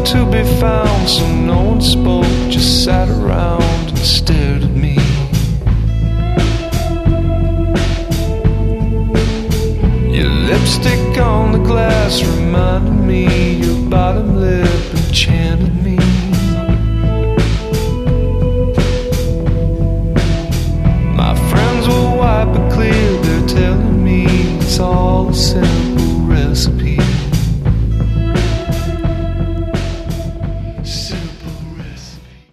to be found, so no one spoke, just sat around and stared.